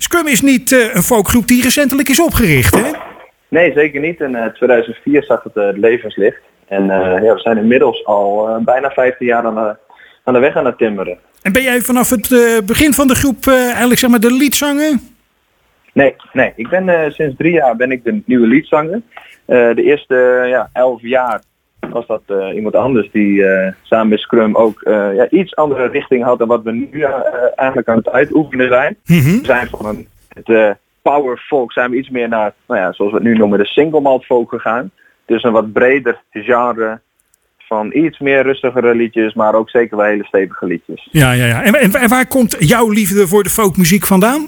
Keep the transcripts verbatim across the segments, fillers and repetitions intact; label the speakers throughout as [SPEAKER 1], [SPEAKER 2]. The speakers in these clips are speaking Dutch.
[SPEAKER 1] Scrum is niet uh, een folkgroep die recentelijk is opgericht, hè?
[SPEAKER 2] Nee, zeker niet. In uh, tweeduizend vier zag het uh, het levenslicht. En uh, ja, we zijn inmiddels al uh, bijna vijftien jaar aan de, aan de weg aan het timmeren.
[SPEAKER 1] En ben jij vanaf het uh, begin van de groep uh, eigenlijk zeg maar de leadzanger?
[SPEAKER 2] Nee, nee. Ik ben uh, sinds drie jaar ben ik de nieuwe leadzanger. Uh, de eerste uh, ja, elf jaar was dat uh, iemand anders die uh, samen met Scrum ook uh, ja, iets andere richting had dan wat we nu uh, eigenlijk aan het uitoefenen zijn. Mm-hmm. We zijn van een, het uh, power folk zijn we iets meer naar, nou ja, zoals we het nu noemen, de single malt folk gegaan. Dus een wat breder genre van iets meer rustigere liedjes, maar ook zeker wel hele stevige liedjes.
[SPEAKER 1] Ja, ja, ja. En, en, en waar komt jouw liefde voor de folkmuziek vandaan?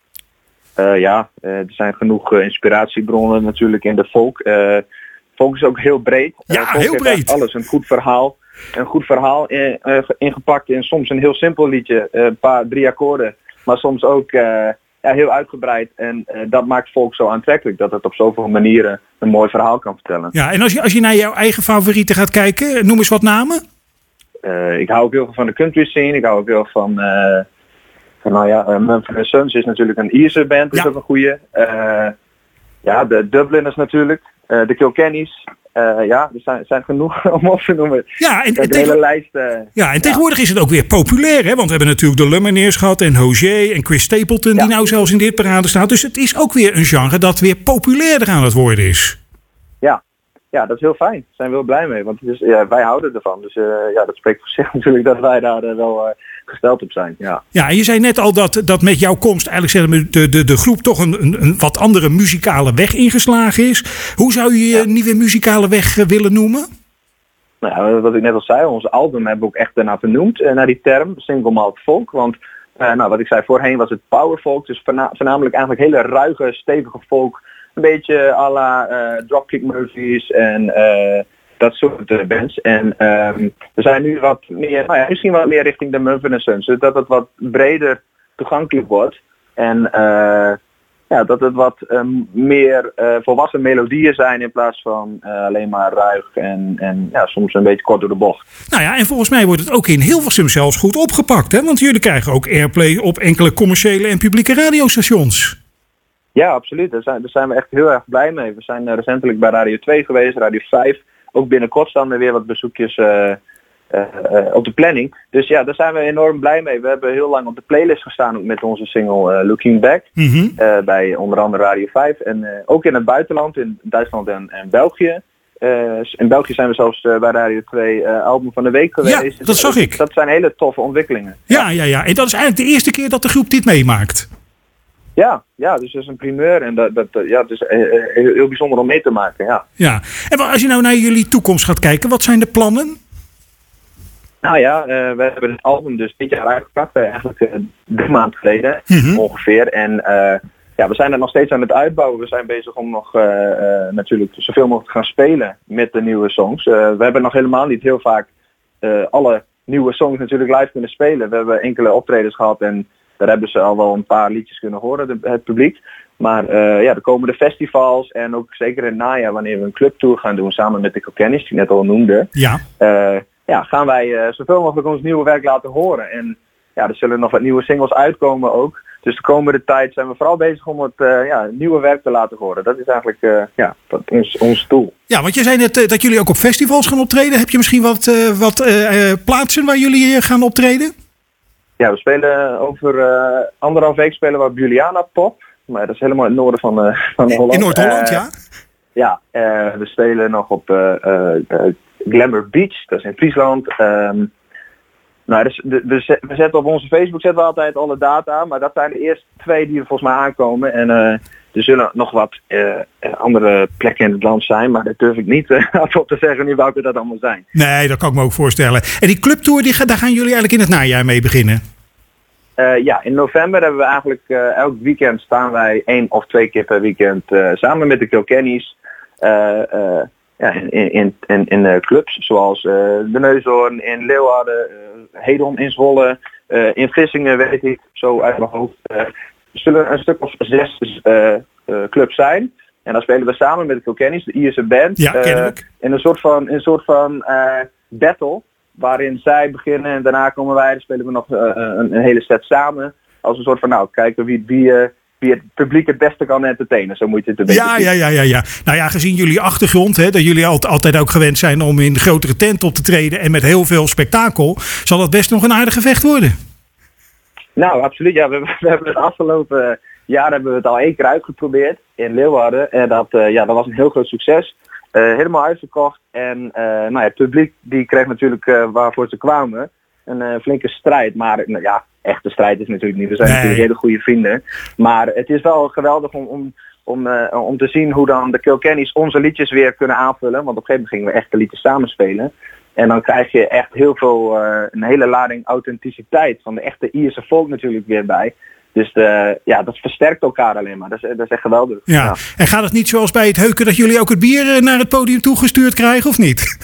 [SPEAKER 2] Uh, ja, uh, er zijn genoeg uh, inspiratiebronnen natuurlijk in de folk. Uh, folk is ook heel breed.
[SPEAKER 1] Ja,
[SPEAKER 2] uh, folk
[SPEAKER 1] heel breed.
[SPEAKER 2] Alles, een goed verhaal. Een goed verhaal in, uh, ingepakt in soms een heel simpel liedje. Uh, een paar, drie akkoorden. Maar soms ook uh, ja, heel uitgebreid. En uh, dat maakt folk zo aantrekkelijk. Dat het op zoveel manieren een mooi verhaal kan vertellen.
[SPEAKER 1] Ja, en als je, als je naar jouw eigen favorieten gaat kijken, noem eens wat namen.
[SPEAKER 2] Uh, ik hou ook heel veel van de country scene. Ik hou ook heel van... Uh, Nou ja, uh, Mumford and Sons is natuurlijk een Ierse band, is ja. ook een goeie. Uh, ja, de Dubliners natuurlijk, uh, de Kilkennys. Uh, ja, er zijn, zijn genoeg om op te noemen.
[SPEAKER 1] Ja, en,
[SPEAKER 2] de
[SPEAKER 1] en
[SPEAKER 2] hele tegen... lijst. Uh,
[SPEAKER 1] ja, en tegenwoordig ja. is het ook weer populair, hè? Want we hebben natuurlijk de Lumineers gehad en Hozier en Chris Stapleton, ja. die nou zelfs in dit parade staat. Dus het is ook weer een genre dat weer populairder aan het worden is.
[SPEAKER 2] Ja. Ja, dat is heel fijn. Daar zijn we heel blij mee. Want het is, ja, wij houden ervan. Dus uh, ja, dat spreekt voor zich natuurlijk dat wij daar uh, wel uh, gesteld op zijn. Ja.
[SPEAKER 1] Ja, en je zei net al dat, dat met jouw komst eigenlijk zeg, de, de, de groep toch een, een, een wat andere muzikale weg ingeslagen is. Hoe zou je je ja. nieuwe muzikale weg uh, willen noemen?
[SPEAKER 2] Nou, wat ik net al zei, ons album hebben we ook echt daarna vernoemd. Uh, naar die term, single malt folk. Want uh, nou, wat ik zei, voorheen was het power folk. Dus voorna- voornamelijk eigenlijk hele ruige, stevige folk. Een beetje à la uh, Dropkick Murphys en uh, dat soort uh, bands. En um, we zijn nu wat meer, nou ja, misschien wat meer richting de Mumford and Sons. Dus dat het wat breder toegankelijk wordt. En uh, ja, dat het wat um, meer uh, volwassen melodieën zijn in plaats van uh, alleen maar ruig en, en ja, soms een beetje kort door de bocht.
[SPEAKER 1] Nou ja, en volgens mij wordt het ook in Hilversum zelfs goed opgepakt, hè? Want jullie krijgen ook airplay op enkele commerciële en publieke radiostations.
[SPEAKER 2] Ja, absoluut. Daar zijn, daar zijn we echt heel erg blij mee. We zijn uh, recentelijk bij Radio twee geweest, Radio vijf. Ook binnenkort staan er weer wat bezoekjes uh, uh, uh, op de planning. Dus ja, daar zijn we enorm blij mee. We hebben heel lang op de playlist gestaan ook met onze single uh, Looking Back. Mm-hmm. Uh, bij onder andere Radio vijf. En uh, ook in het buitenland, in Duitsland en, en België. Uh, in België zijn we zelfs uh, bij Radio twee uh, album van de week geweest.
[SPEAKER 1] Ja, dat zag ik.
[SPEAKER 2] Dat zijn hele toffe ontwikkelingen.
[SPEAKER 1] Ja, ja, ja. En dat is eigenlijk de eerste keer dat de groep dit meemaakt.
[SPEAKER 2] Ja, ja, dus dat is een primeur en dat, dat, ja, het is heel, heel bijzonder om mee te maken, ja.
[SPEAKER 1] Ja, en als je nou naar jullie toekomst gaat kijken, wat zijn de plannen?
[SPEAKER 2] Nou ja, uh, we hebben het album dus dit jaar uitgebracht, eigenlijk uh, drie maanden geleden mm-hmm. ongeveer. En uh, ja, we zijn er nog steeds aan het uitbouwen. We zijn bezig om nog uh, uh, natuurlijk zoveel mogelijk te gaan spelen met de nieuwe songs. Uh, we hebben nog helemaal niet heel vaak uh, alle nieuwe songs natuurlijk live kunnen spelen. We hebben enkele optredens gehad en daar hebben ze al wel een paar liedjes kunnen horen, de, het publiek. Maar uh, ja, er komen de festivals en ook zeker in het najaar, wanneer we een clubtour gaan doen samen met de Kilkennys, die ik net al noemde. Ja. Uh, ja, gaan wij uh, zoveel mogelijk ons nieuwe werk laten horen. En ja, er zullen nog wat nieuwe singles uitkomen ook. Dus de komende tijd zijn we vooral bezig om het uh, ja, nieuwe werk te laten horen. Dat is eigenlijk uh, ja, ons, ons doel.
[SPEAKER 1] Ja, want je zei net uh, dat jullie ook op festivals gaan optreden. Heb je misschien wat, uh, wat uh, plaatsen waar jullie uh, gaan optreden?
[SPEAKER 2] Ja, we spelen over uh, anderhalf week spelen we op Juliana Pop. Maar dat is helemaal in het noorden van, uh, van Holland.
[SPEAKER 1] In Noord-Holland,
[SPEAKER 2] uh,
[SPEAKER 1] ja?
[SPEAKER 2] Ja, uh, we spelen nog op uh, uh, Glamour Beach, dat is in Friesland. Um, nou, dus de, de, we zetten op onze Facebook zetten we altijd alle data, maar dat zijn de eerste twee die er volgens mij aankomen. En uh, er zullen nog wat uh, andere plekken in het land zijn, maar dat durf ik niet uh, op te zeggen nu welke dat allemaal zijn.
[SPEAKER 1] Nee, dat kan ik me ook voorstellen. En die clubtour, die, daar gaan jullie eigenlijk in het najaar mee beginnen?
[SPEAKER 2] Uh, ja, in november hebben we eigenlijk uh, elk weekend staan wij één of twee keer per weekend uh, samen met de Kilkennys uh, uh, ja, in, in, in, in uh, clubs zoals uh, de Neushoorn in Leeuwarden, uh, Hedon in Zwolle, uh, in Vlissingen weet ik zo uit mijn hoofd. Uh, er zullen een stuk of zes uh, uh, clubs zijn. En dan spelen we samen met de Kilkennys, de Ierse band,
[SPEAKER 1] ja,
[SPEAKER 2] uh, in een soort van, in een soort van uh, battle. Waarin zij beginnen en daarna komen wij, dan spelen we nog uh, een, een hele set samen. Als een soort van, nou, kijken wie, wie, uh, wie het publiek het beste kan entertainen. Zo moet je het een beetje
[SPEAKER 1] ja,
[SPEAKER 2] zien.
[SPEAKER 1] ja, ja, ja, ja. Nou ja, gezien jullie achtergrond, hè, dat jullie altijd, altijd ook gewend zijn om in grotere tent op te treden en met heel veel spektakel, zal dat best nog een aardig gevecht worden.
[SPEAKER 2] Nou, absoluut. Ja, we, we hebben het afgelopen jaar hebben we het al één keer uitgeprobeerd in Leeuwarden. En dat, uh, ja, dat was een heel groot succes. Uh, helemaal uitverkocht. En uh, nou ja, het publiek die kreeg natuurlijk uh, waarvoor ze kwamen een uh, flinke strijd. Maar nou, ja, echte strijd is natuurlijk niet. We zijn nee. natuurlijk hele goede vrienden. Maar het is wel geweldig om, om, om, uh, om te zien hoe dan de Kilkennys onze liedjes weer kunnen aanvullen. Want op een gegeven moment gingen we echt de liedjes samenspelen. En dan krijg je echt heel veel, uh, een hele lading authenticiteit van de echte Ierse volk natuurlijk weer bij. Dus de, ja, dat versterkt elkaar alleen maar. Dat is, dat is echt geweldig.
[SPEAKER 1] Ja. Ja. En gaat het niet zoals bij het heuken dat jullie ook het bier naar het podium toegestuurd krijgen of niet?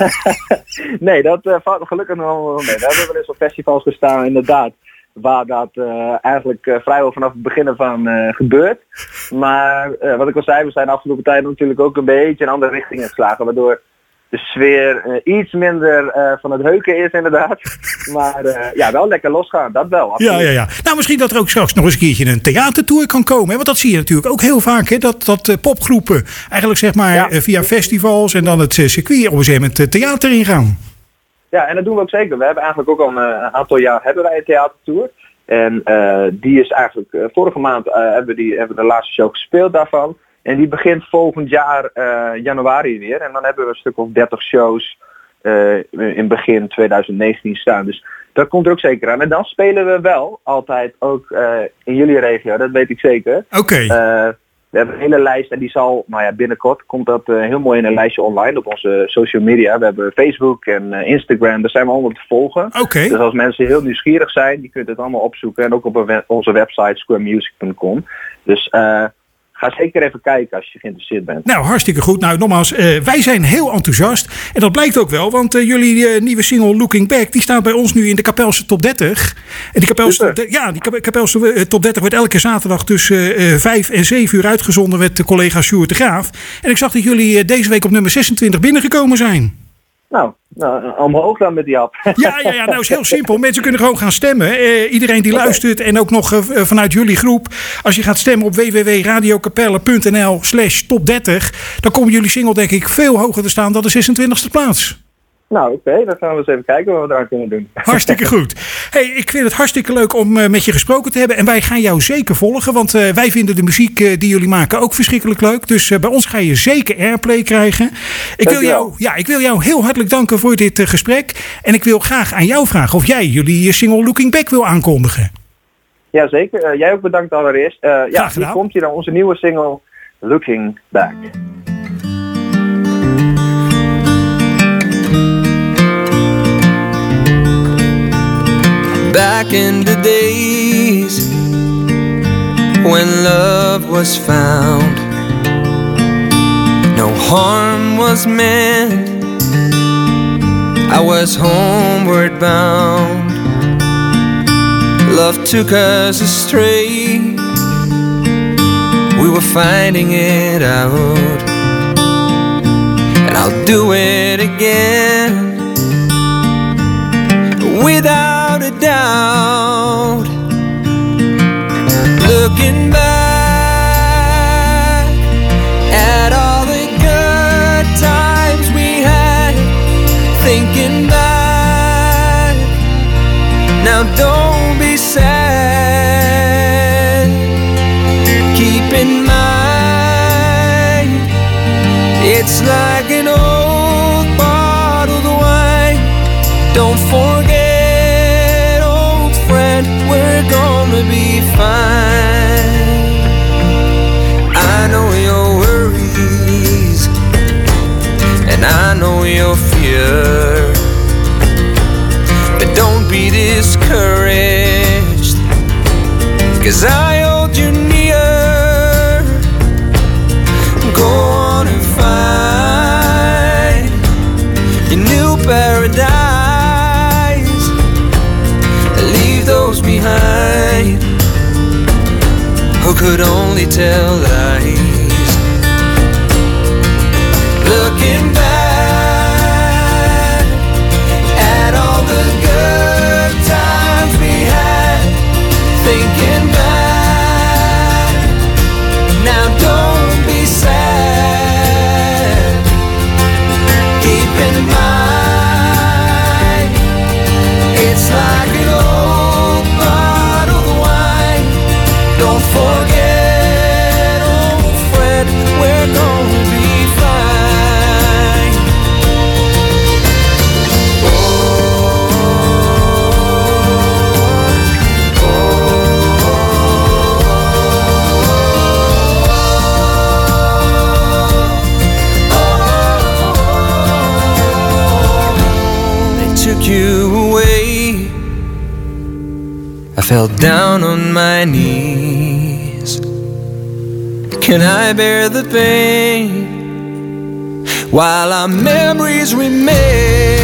[SPEAKER 2] Nee, dat uh, valt gelukkig nog wel mee. We hebben wel eens op festivals gestaan inderdaad. Waar dat uh, eigenlijk uh, vrijwel vanaf het begin van uh, gebeurt. Maar uh, wat ik al zei, we zijn de afgelopen tijd natuurlijk ook een beetje een andere richting geslagen. Waardoor de sfeer uh, iets minder uh, van het heuken is inderdaad. Maar uh, ja, wel lekker losgaan, dat wel.
[SPEAKER 1] Ja, ja, ja. Nou, misschien dat er ook straks nog eens een keertje een theatertour kan komen. Hè? Want dat zie je natuurlijk ook heel vaak. Hè? Dat, dat uh, popgroepen eigenlijk zeg maar ja. uh, via festivals en dan het uh, circuit op een gegeven moment uh, theater ingaan.
[SPEAKER 2] Ja, en dat doen we ook zeker. We hebben eigenlijk ook al een, een aantal jaar hebben wij een theatertour. En uh, die is eigenlijk, uh, vorige maand uh, hebben, we die, hebben we de laatste show gespeeld daarvan. En die begint volgend jaar uh, januari weer. En dan hebben we een stuk of dertig shows uh, in begin twintig negentien staan. Dus dat komt er ook zeker aan. En dan spelen we wel altijd ook uh, in jullie regio. Dat weet ik zeker.
[SPEAKER 1] Oké. Okay.
[SPEAKER 2] Uh, we hebben een hele lijst en die zal, nou ja, binnenkort komt dat uh, heel mooi in een lijstje online op onze social media. We hebben Facebook en uh, Instagram, daar zijn we allemaal te volgen.
[SPEAKER 1] Oké. Okay.
[SPEAKER 2] Dus als mensen heel nieuwsgierig zijn, die kunnen het allemaal opzoeken. En ook op we- onze website square music punt com. Dus uh, ga zeker even kijken als je geïnteresseerd bent.
[SPEAKER 1] Nou, hartstikke goed. Nou, nogmaals, uh, wij zijn heel enthousiast. En dat blijkt ook wel, want uh, jullie uh, nieuwe single Looking Back, die staat bij ons nu in de Kapelse Top dertig. En die Kapelse, de, ja, die Kapelse uh, Top dertig wordt elke zaterdag tussen uh, vijf en zeven uur uitgezonden met de collega Sjoerd de Graaf. En ik zag dat jullie uh, deze week op nummer zesentwintig binnengekomen zijn.
[SPEAKER 2] Nou, nou, omhoog dan met die app.
[SPEAKER 1] Ja, ja, ja, nou is heel simpel. Mensen kunnen gewoon gaan stemmen. Uh, iedereen die okay. luistert en ook nog uh, vanuit jullie groep. Als je gaat stemmen op w w w punt radiokapelle punt n l slash top dertig, dan komen jullie single denk ik veel hoger te staan dan de zesentwintigste plaats.
[SPEAKER 2] Nou, oké, okay, dan gaan we eens even kijken wat we eraan kunnen doen.
[SPEAKER 1] Hartstikke goed. Hey, ik vind het hartstikke leuk om uh, met je gesproken te hebben. En wij gaan jou zeker volgen, want uh, wij vinden de muziek uh, die jullie maken ook verschrikkelijk leuk. Dus uh, bij ons ga je zeker airplay krijgen. Ik wil, jou, ja, ik wil jou heel hartelijk danken voor dit uh, gesprek. En ik wil graag aan jou vragen of jij jullie single Looking Back wil aankondigen.
[SPEAKER 2] Jazeker. Uh, jij ook bedankt allereerst. Uh, ja, hier komt hier dan onze nieuwe single Looking Back.
[SPEAKER 3] Back in the days when love was found, no harm was meant, I was homeward bound. Love took us astray, we were finding it out, and I'll do it again without a doubt. Looking back at all the good times we had, thinking back, now don't be sad. Keep in mind, it's like an old bottled wine. Don't forget, we're gonna be fine. I know your worries, and I know your fear, but don't be discouraged, 'cause I hold you near. Go on and find your new paradise, behind, who could only tell lies. Looking back at all the good times we had, thinking back, Don't forget, old friend, we're gonna be fine. Oh, oh, oh, they took you away. I fell down on my knees. Can I bear the pain while our memories remain?